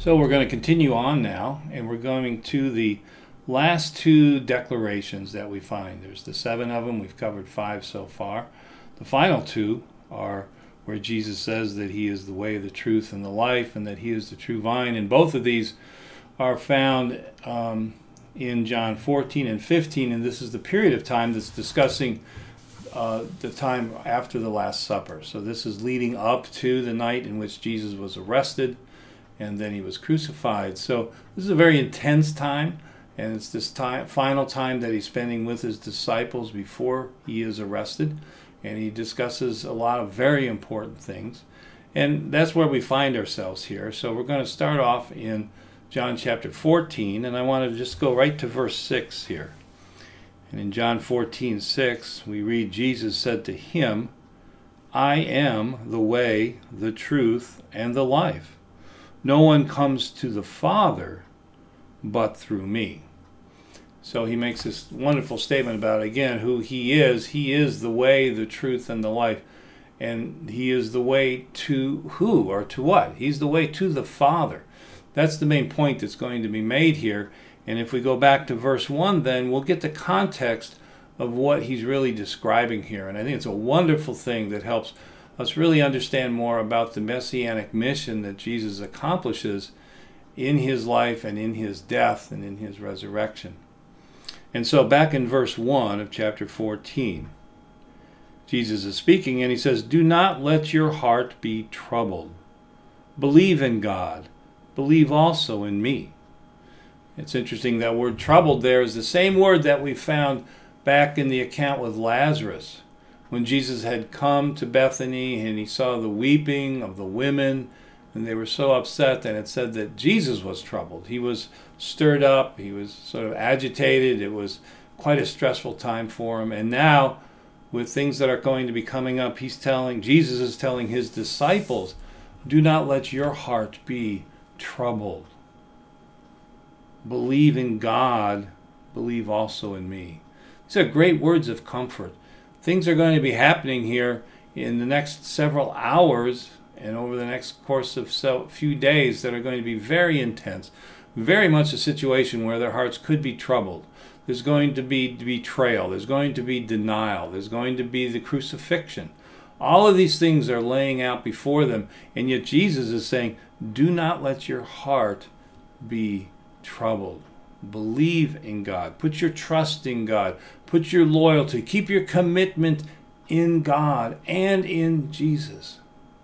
So we're going to continue on now, and we're going to the last two declarations that we find. There's the 7 of them. We've covered 5 so far. The final 2 are where Jesus says that he is the way, the truth, and the life, and that he is the true vine. And both of these are found in John 14 and 15, and this is the period of time that's discussing the time after the Last Supper. So this is leading up to the night in which Jesus was arrested, and then he was crucified. So this is a very intense time, and it's this final time that he's spending with his disciples before he is arrested, and he discusses a lot of very important things, and that's where we find ourselves here. So we're going to start off in John chapter 14, and I want to just go right to verse 6 here. And in John 14:6, we read, Jesus said to him, I am the way, the truth, and the life. No one comes to the Father but through me. So he makes this wonderful statement about, again, who he is. He is the way, the truth, and the life. And he is the way to who or to what? He's the way to the Father. That's the main point that's going to be made here. And if we go back to verse 1, then we'll get the context of what he's really describing here. And I think it's a wonderful thing that helps us really understand more about the messianic mission that Jesus accomplishes in his life and in his death and in his resurrection. And so back in verse 1 of chapter 14, Jesus is speaking and he says, do not let your heart be troubled. Believe in God. Believe also in me. It's interesting that word troubled there is the same word that we found back in the account with Lazarus. When Jesus had come to Bethany and he saw the weeping of the women, and they were so upset, and it said that Jesus was troubled. He was stirred up. He was sort of agitated. It was quite a stressful time for him. And now, with things that are going to be coming up, Jesus is telling his disciples, do not let your heart be troubled. Believe in God. Believe also in me. These are great words of comfort. Things are going to be happening here in the next several hours and over the next course of few days that are going to be very intense, very much a situation where their hearts could be troubled. There's going to be betrayal. There's going to be denial. There's going to be the crucifixion. All of these things are laying out before them, and yet Jesus is saying, do not let your heart be troubled. Believe in God. Put your trust in God. Put your loyalty. Keep your commitment in God and in Jesus.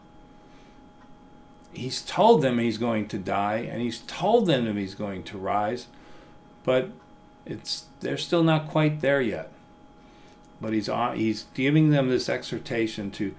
He's told them he's going to die, and he's told them he's going to rise, but they're still not quite there yet. But he's giving them this exhortation to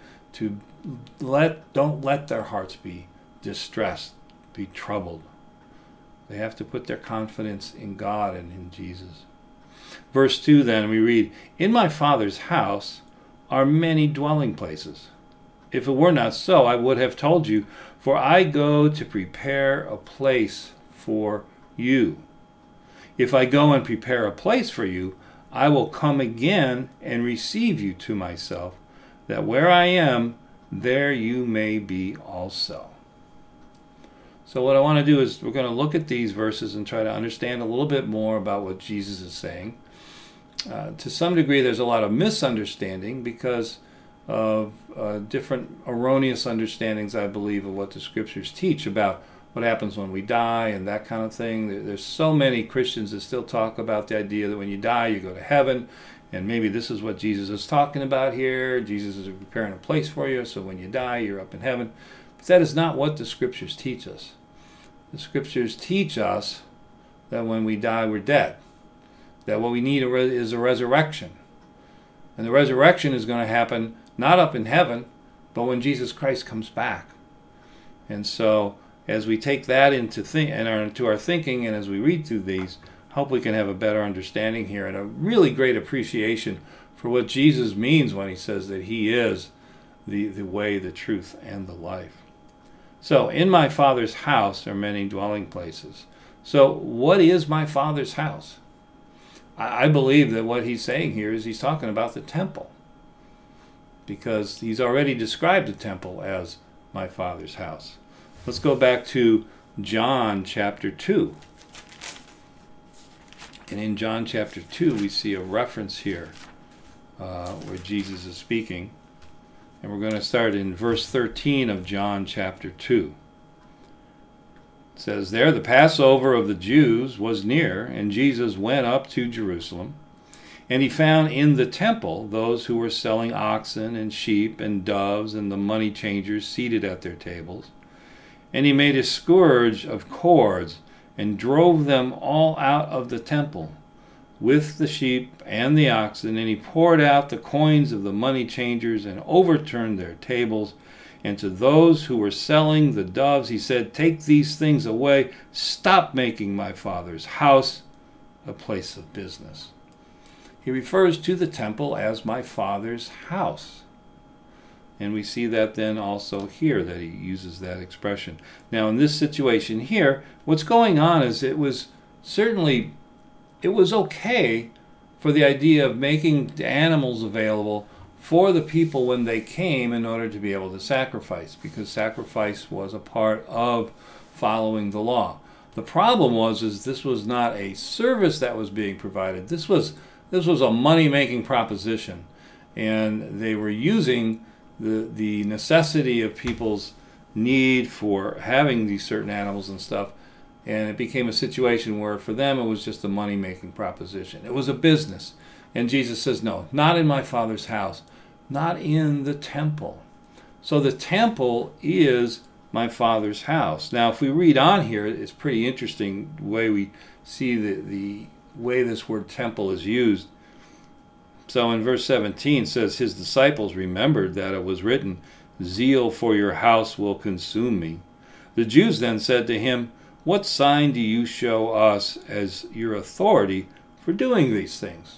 don't let their hearts be distressed, be troubled. They have to put their confidence in God and in Jesus. Verse 2 then we read, in my Father's house are many dwelling places. If it were not so, I would have told you, for I go to prepare a place for you. If I go and prepare a place for you, I will come again and receive you to myself, that where I am, there you may be also. So what I want to do is we're going to look at these verses and try to understand a little bit more about what Jesus is saying. To some degree, there's a lot of misunderstanding because of different erroneous understandings, I believe, of what the Scriptures teach about what happens when we die and that kind of thing. There's so many Christians that still talk about the idea that when you die, you go to heaven, and maybe this is what Jesus is talking about here. Jesus is preparing a place for you, so when you die, you're up in heaven. But that is not what the Scriptures teach us. The Scriptures teach us that when we die, we're dead. That what we need is a resurrection. And the resurrection is going to happen not up in heaven, but when Jesus Christ comes back. And so, as we take that into our thinking, and as we read through these, hope we can have a better understanding here and a really great appreciation for what Jesus means when he says that he is the way, the truth, and the life. So, in my Father's house are many dwelling places. So, what is my Father's house? I believe that what he's saying here is he's talking about the temple, because he's already described the temple as my Father's house. Let's go back to John chapter 2. And in John chapter 2, we see a reference here where Jesus is speaking. And we're going to start in verse 13 of John chapter 2. It says, "There the Passover of the Jews was near, and Jesus went up to Jerusalem. And he found in the temple those who were selling oxen and sheep and doves and the money changers seated at their tables. And he made a scourge of cords and drove them all out of the temple with the sheep and the oxen. And he poured out the coins of the money changers and overturned their tables. And to those who were selling the doves he said, 'Take these things away. Stop making my Father's house a place of business.'" He refers to the temple as my Father's house. And we see that then also here, that he uses that expression. Now, in this situation here, what's going on is it was okay for the idea of making the animals available for the people when they came in order to be able to sacrifice, because sacrifice was a part of following the law. The problem was this was not a service that was being provided. This was a money-making proposition, and they were using the necessity of people's need for having these certain animals and stuff, and it became a situation where for them it was just a money-making proposition. It was a business. And Jesus says, no, not in my Father's house, not in the temple. So the temple is my Father's house. Now, if we read on here, it's pretty interesting the way we see the way this word temple is used. So in verse 17 it says, "His disciples remembered that it was written, 'Zeal for your house will consume me.' The Jews then said to him, 'What sign do you show us as your authority for doing these things?'"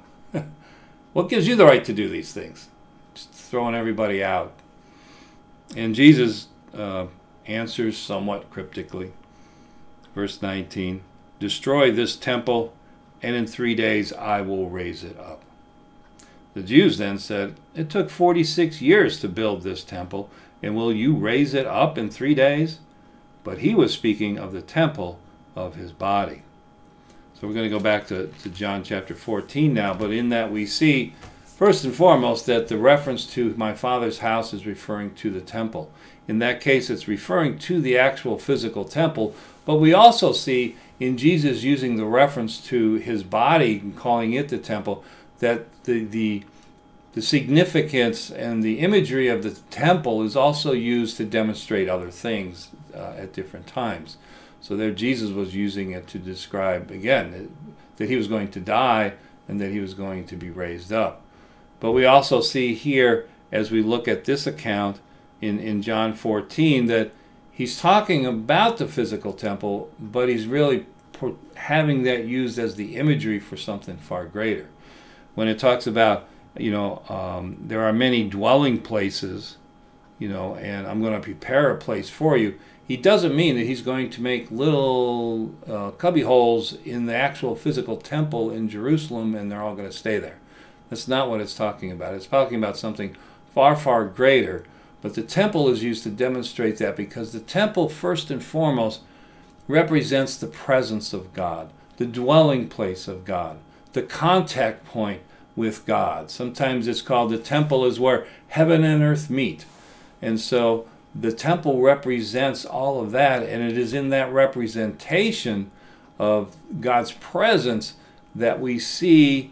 What gives you the right to do these things? Just throwing everybody out. And Jesus answers somewhat cryptically. Verse 19, "Destroy this temple, and in 3 days I will raise it up." The Jews then said, "It took 46 years to build this temple, and will you raise it up in 3 days?" But he was speaking of the temple of his body. So we're going to go back to John chapter 14 now, but in that we see, first and foremost, that the reference to my Father's house is referring to the temple. In that case, it's referring to the actual physical temple, but we also see in Jesus using the reference to his body and calling it the temple, that the significance and the imagery of the temple is also used to demonstrate other things at different times. So there Jesus was using it to describe, again, that he was going to die and that he was going to be raised up. But we also see here, as we look at this account in John 14, that he's talking about the physical temple, but he's really having that used as the imagery for something far greater. When it talks about, there are many dwelling places, and I'm going to prepare a place for you, he doesn't mean that he's going to make little cubby holes in the actual physical temple in Jerusalem and they're all going to stay there. That's not what it's talking about. It's talking about something far, far greater. But the temple is used to demonstrate that, because the temple, first and foremost, represents the presence of God, the dwelling place of God, the contact point with God. Sometimes it's called the temple is where heaven and earth meet. And so the temple represents all of that, and it is in that representation of God's presence that we see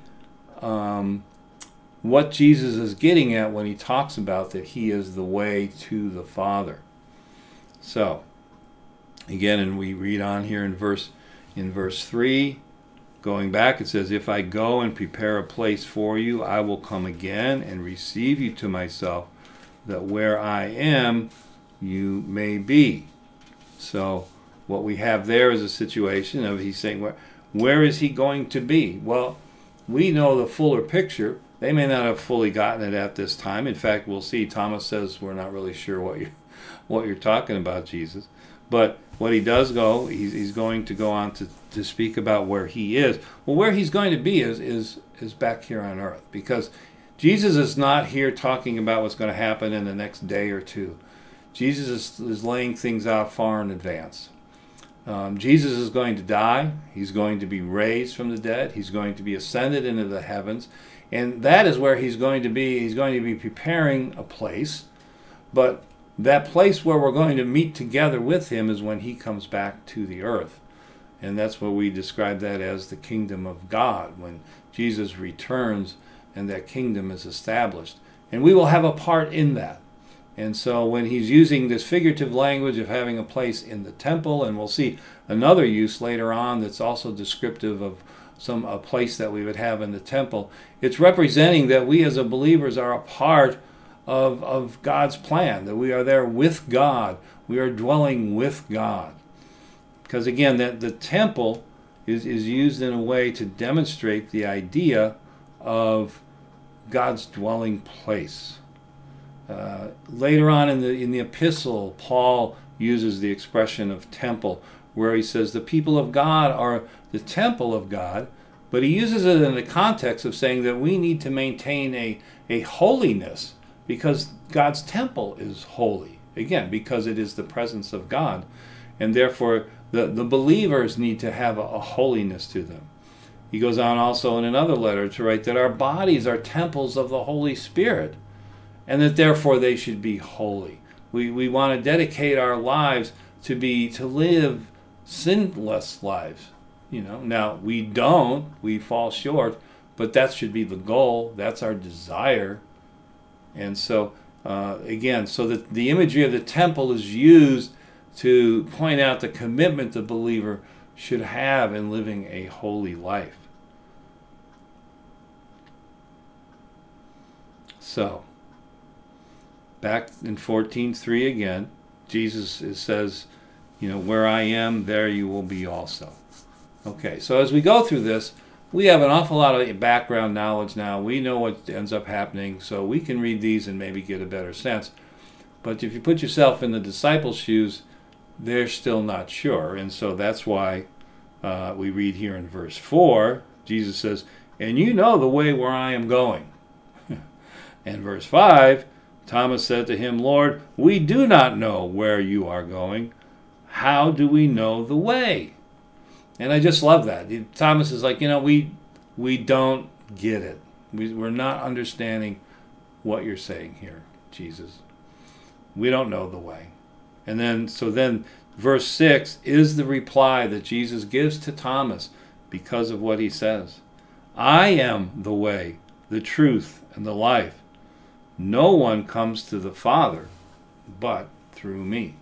what Jesus is getting at when he talks about that he is the way to the Father. So, again, and we read on here in verse 3, going back, it says, "If I go and prepare a place for you, I will come again and receive you to myself, that where I am, you may be." So what we have there is a situation of he's saying, where is he going to be? Well, we know the fuller picture. They may not have fully gotten it at this time. In fact, we'll see Thomas says, "We're not really sure what you're talking about, Jesus." But what he does go, he's going to go on to speak about where he is. Well, where he's going to be is back here on earth, because Jesus is not here talking about what's going to happen in the next day or two. Jesus is laying things out far in advance. Jesus is going to die. He's going to be raised from the dead. He's going to be ascended into the heavens. And that is where he's going to be. He's going to be preparing a place. But that place where we're going to meet together with him is when he comes back to the earth. And that's what we describe that as the kingdom of God, when Jesus returns and that kingdom is established. And we will have a part in that. And so when he's using this figurative language of having a place in the temple, and we'll see another use later on that's also descriptive of a place that we would have in the temple, it's representing that we as believers are a part of God's plan, that we are there with God. We are dwelling with God. Because again, that the temple is used in a way to demonstrate the idea of God's dwelling place. Later on in the epistle, Paul uses the expression of temple, where he says the people of God are the temple of God, but he uses it in the context of saying that we need to maintain a holiness because God's temple is holy. Again, because it is the presence of God. And therefore, the believers need to have a holiness to them. He goes on also in another letter to write that our bodies are temples of the Holy Spirit, and that therefore they should be holy. We want to dedicate our lives to live sinless lives. Now we fall short, but that should be the goal. That's our desire. And so again, so that the imagery of the temple is used to point out the commitment the believer should have in living a holy life. So, back in 14:3 again, Jesus says, where I am, there you will be also. Okay, so as we go through this, we have an awful lot of background knowledge now. We know what ends up happening, so we can read these and maybe get a better sense. But if you put yourself in the disciples' shoes, they're still not sure. And so that's why we read here in verse 4, Jesus says, and you know the way where I am going. And verse 5, Thomas said to him, Lord, we do not know where you are going. How do we know the way? And I just love that. Thomas is like, we don't get it. We're not understanding what you're saying here, Jesus. We don't know the way. And then verse 6 is the reply that Jesus gives to Thomas because of what he says. I am the way, the truth, and the life. No one comes to the Father but through me.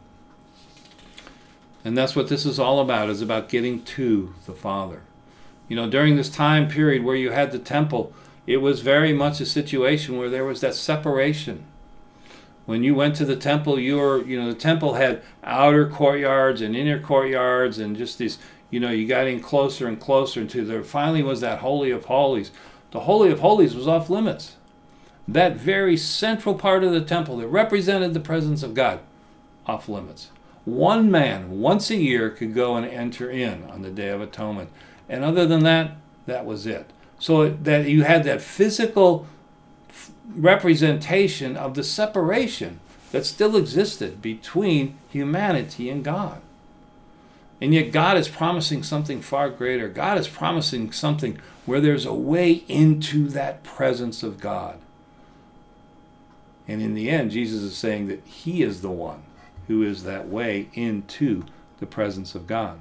And that's what this is all about, is about getting to the Father. During this time period where you had the temple, it was very much a situation where there was that separation. When you went to the temple, the temple had outer courtyards and inner courtyards and just these, you got in closer and closer until there finally was that Holy of Holies. The Holy of Holies was off limits. That very central part of the temple that represented the presence of God, off limits. One man, once a year, could go and enter in on the Day of Atonement. And other than that, that was it. So that you had that physical representation of the separation that still existed between humanity and God. And yet God is promising something far greater. God is promising something where there's a way into that presence of God. And in the end, Jesus is saying that he is the one who is that way into the presence of God.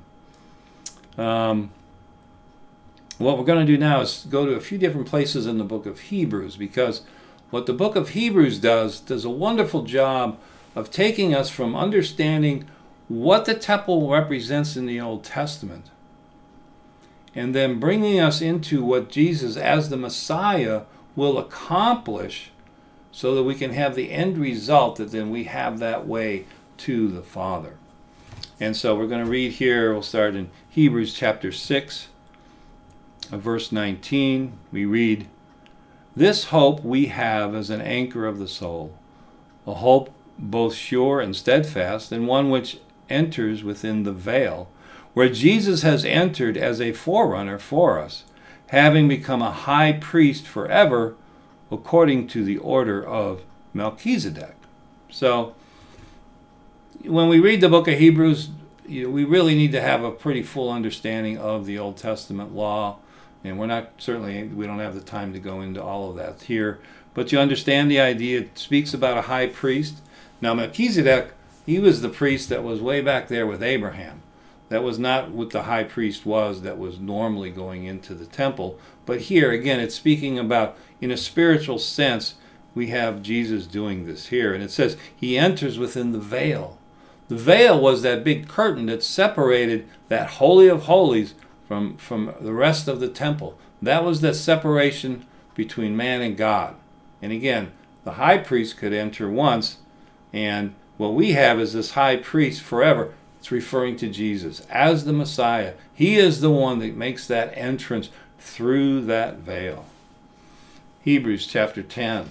What we're going to do now is go to a few different places in the book of Hebrews, because what the book of Hebrews does a wonderful job of taking us from understanding what the temple represents in the Old Testament, and then bringing us into what Jesus as the Messiah will accomplish, so that we can have the end result that then we have that way to the Father. And so we're going to read here, we'll start in Hebrews chapter 6, verse 19. We read, this hope we have as an anchor of the soul, a hope both sure and steadfast, and one which enters within the veil, where Jesus has entered as a forerunner for us, having become a high priest forever, according to the order of Melchizedek. So, when we read the book of Hebrews, we really need to have a pretty full understanding of the Old Testament law, and we don't have the time to go into all of that here. But you understand the idea. It speaks about a high priest. Now Melchizedek, he was the priest that was way back there with Abraham. That was not what the high priest was that was normally going into the temple. But here, again, it's speaking about, in a spiritual sense, we have Jesus doing this here. And it says, he enters within the veil. The veil was that big curtain that separated that Holy of Holies from the rest of the temple. That was the separation between man and God. And again, the high priest could enter once, and what we have is this high priest forever. It's referring to Jesus as the Messiah. He is the one that makes that entrance through that veil. Hebrews chapter 10.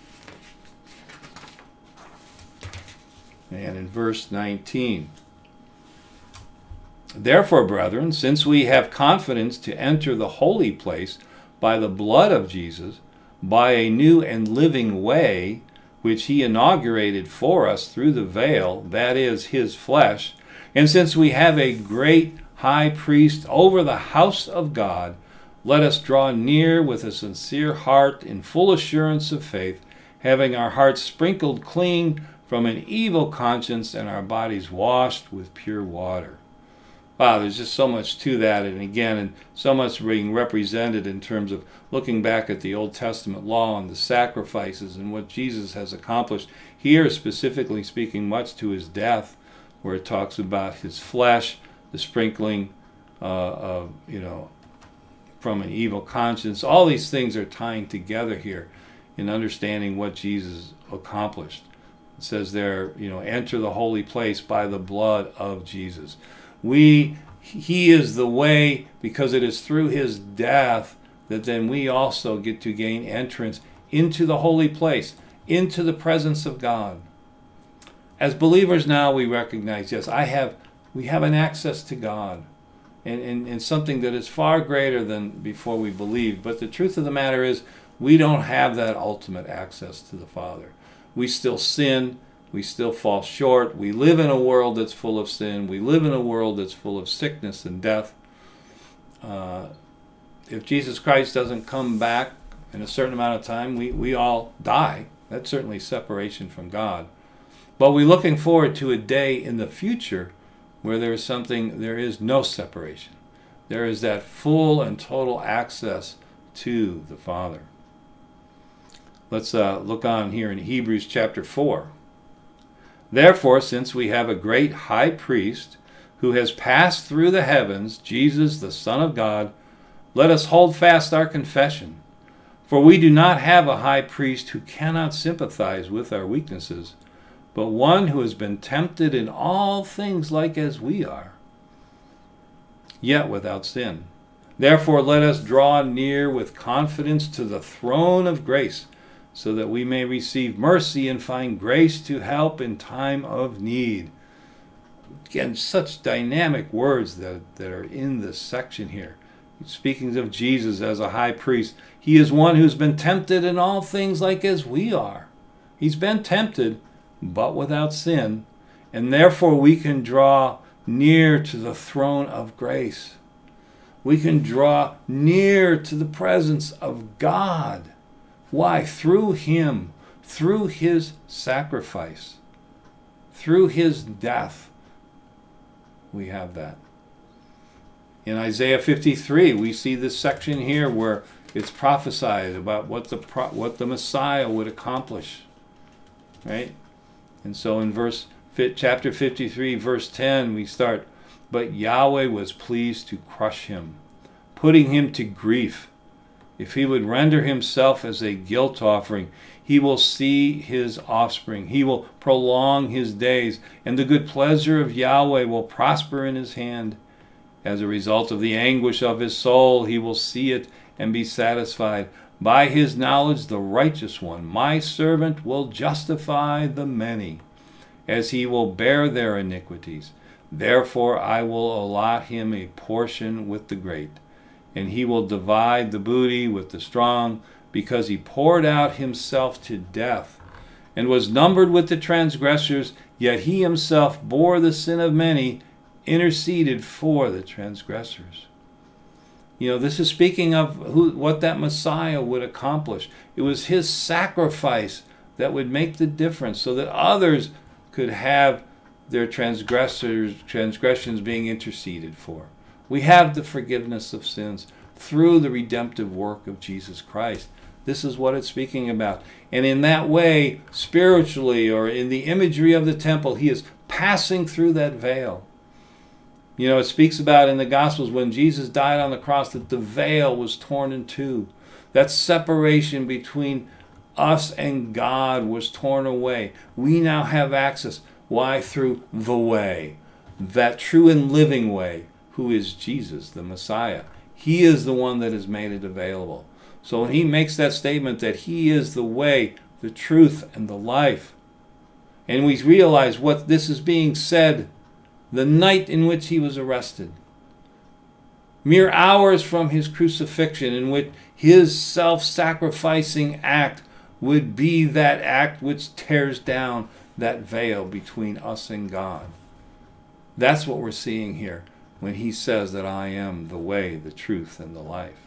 And in verse 19. Therefore, brethren, since we have confidence to enter the holy place by the blood of Jesus, by a new and living way, which he inaugurated for us through the veil, that is, his flesh, and since we have a great high priest over the house of God, let us draw near with a sincere heart in full assurance of faith, having our hearts sprinkled clean from an evil conscience and our bodies washed with pure water. Wow, there's just so much to that, and so much being represented in terms of looking back at the Old Testament law and the sacrifices and what Jesus has accomplished. Here, specifically speaking much to his death, where it talks about his flesh, the sprinkling from an evil conscience. All these things are tying together here in understanding what Jesus accomplished. It says there, enter the holy place by the blood of Jesus. He is the way, because it is through his death that then we also get to gain entrance into the holy place, into the presence of God. As believers now, we recognize, yes, we have an access to God, and something that is far greater than before we believed. But the truth of the matter is, we don't have that ultimate access to the Father. We still sin. We still fall short. We live in a world that's full of sin. We live in a world that's full of sickness and death. If Jesus Christ doesn't come back in a certain amount of time, we all die. That's certainly separation from God. But we're looking forward to a day in the future where there is no separation. There is that full and total access to the Father. Let's look on here in Hebrews chapter 4. Therefore, since we have a great high priest who has passed through the heavens, Jesus, the Son of God, let us hold fast our confession. For we do not have a high priest who cannot sympathize with our weaknesses, but one who has been tempted in all things like as we are, yet without sin. Therefore, let us draw near with confidence to the throne of grace, so that we may receive mercy and find grace to help in time of need. Again, such dynamic words that are in this section here. Speaking of Jesus as a high priest, he is one who's been tempted in all things like as we are. He's been tempted, but without sin, and therefore we can draw near to the throne of grace. We can draw near to the presence of God. Why? Through him, through his sacrifice, through his death, we have that. In Isaiah 53, we see this section here where it's prophesied about what the Messiah would accomplish, right? And so in chapter 53, verse 10, we start, but Yahweh was pleased to crush him, putting him to grief. If he would render himself as a guilt offering, he will see his offspring. He will prolong his days, and the good pleasure of Yahweh will prosper in his hand. As a result of the anguish of his soul, he will see it and be satisfied. By his knowledge, the righteous one, my servant, will justify the many, as he will bear their iniquities. Therefore I will allot him a portion with the great, and he will divide the booty with the strong, because he poured out himself to death, and was numbered with the transgressors, yet he himself bore the sin of many, interceded for the transgressors. You know, this is speaking of what that Messiah would accomplish. It was his sacrifice that would make the difference so that others could have their transgressions being interceded for. We have the forgiveness of sins through the redemptive work of Jesus Christ. This is what it's speaking about. And in that way, spiritually, or in the imagery of the temple, he is passing through that veil. You know, it speaks about in the Gospels when Jesus died on the cross that the veil was torn in two. That separation between us and God was torn away. We now have access. Why? Through the way, that true and living way, who is Jesus, the Messiah. He is the one that has made it available. So when he makes that statement that he is the way, the truth, and the life, and we realize what this is being said the night in which he was arrested, mere hours from his crucifixion, in which his self-sacrificing act would be that act which tears down that veil between us and God. That's what we're seeing here when he says that I am the way, the truth, and the life.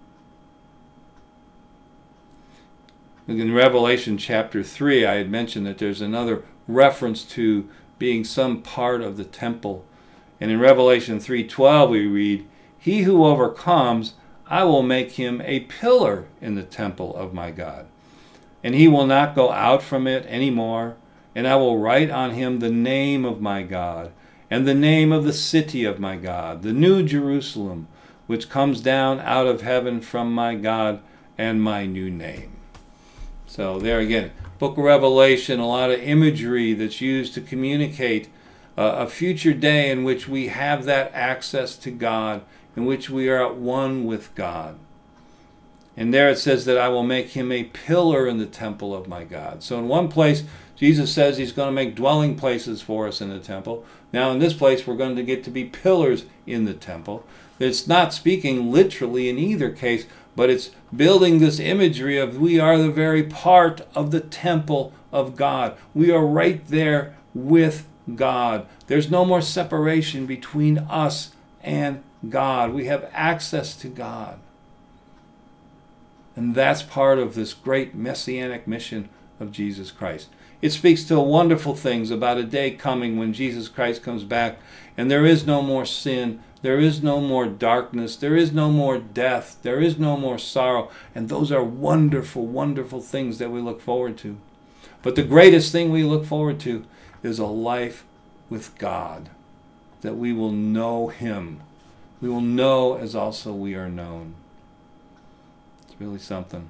In Revelation chapter 3, I had mentioned that there's another reference to being some part of the temple. And in Revelation 3:12 we read, "He who overcomes, I will make him a pillar in the temple of my God. And he will not go out from it any more. And I will write on him the name of my God, and the name of the city of my God, the new Jerusalem, which comes down out of heaven from my God, and my new name." So there again, Book of Revelation, a lot of imagery that's used to communicate a future day in which we have that access to God, in which we are at one with God. And there it says that I will make him a pillar in the temple of my God. So in one place, Jesus says he's going to make dwelling places for us in the temple. Now in this place, we're going to get to be pillars in the temple. It's not speaking literally in either case, but it's building this imagery of we are the very part of the temple of God. We are right there with God. There's no more separation between us and God. We have access to God. And that's part of this great messianic mission of Jesus Christ. It speaks to wonderful things about a day coming when Jesus Christ comes back and there is no more sin, there is no more darkness, there is no more death, there is no more sorrow. And those are wonderful, wonderful things that we look forward to. But the greatest thing we look forward to is a life with God, that we will know him. We will know as also we are known. It's really something.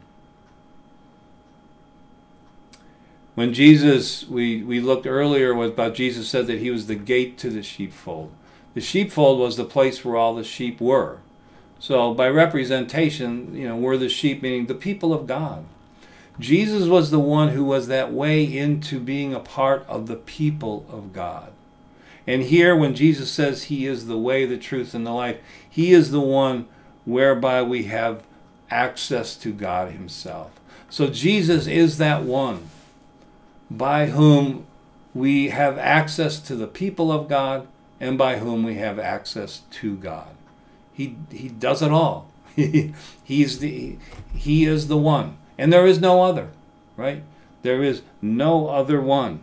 When Jesus, we looked earlier about Jesus said that he was the gate to the sheepfold. The sheepfold was the place where all the sheep were. So by representation, we're the sheep, meaning the people of God. Jesus was the one who was that way into being a part of the people of God. And here when Jesus says he is the way, the truth, and the life, he is the one whereby we have access to God himself. So Jesus is that one by whom we have access to the people of God and by whom we have access to God. He does it all. He is the one. And there is no other, right? There is no other one.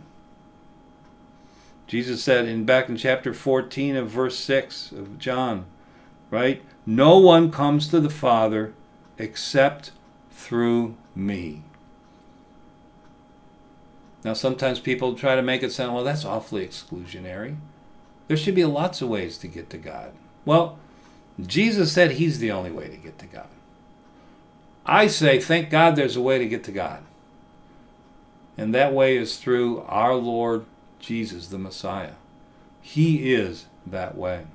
Jesus said back in chapter 14 of verse 6 of John, right? No one comes to the Father except through me. Now sometimes people try to make it sound, well, that's awfully exclusionary. There should be lots of ways to get to God. Well, Jesus said he's the only way to get to God. I say, thank God there's a way to get to God. And that way is through our Lord Jesus, the Messiah. He is that way.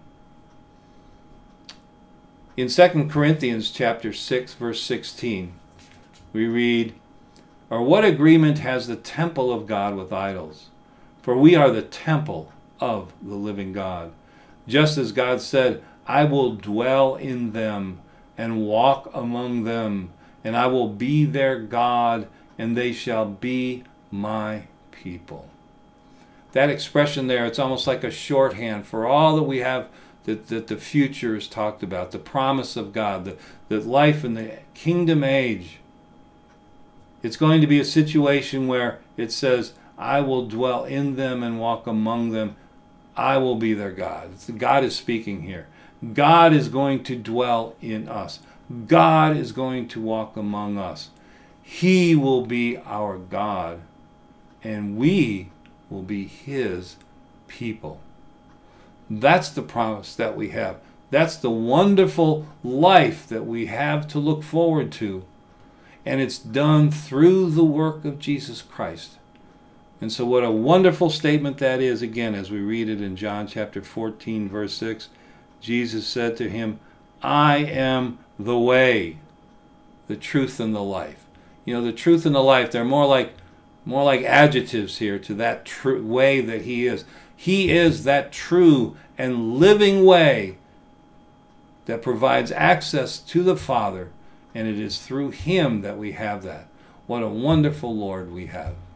In 2 Corinthians chapter 6, verse 16, we read, "Or what agreement has the temple of God with idols? For we are the temple of the living God. Just as God said, I will dwell in them and walk among them, and I will be their God, and they shall be my people." that expression there, it's almost like a shorthand for all that we have, that the future is talked about, the promise of God, the life in the kingdom age. It's going to be a situation where it says, I will dwell in them and walk among them. I will be their God. God is speaking here. God is going to dwell in us. God is going to walk among us. He will be our God, and we will be His people. That's the promise that we have. That's the wonderful life that we have to look forward to. And it's done through the work of Jesus Christ. And so what a wonderful statement that is, again, as we read it in John chapter 14, verse 6. Jesus said to him, I am the way, the truth, and the life. You know, the truth and the life, they're more like adjectives here to that true way that He is. He is that true and living way that provides access to the Father, and it is through Him that we have that. What a wonderful Lord we have.